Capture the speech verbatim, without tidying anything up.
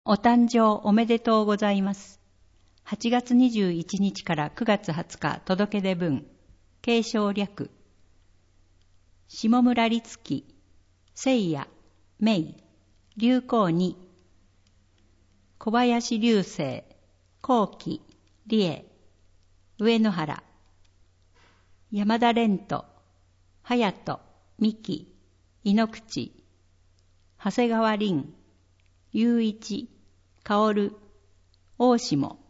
お誕生おめでとうございます。はちがつにじゅういちにちからくがつはつか届け出文、継承略。下村律樹、聖夜、明、流行に、小林流星、後期、理恵、上野原、山田蓮人、隼人、美希、井ノ口、長谷川凛、雄一、薫、大下、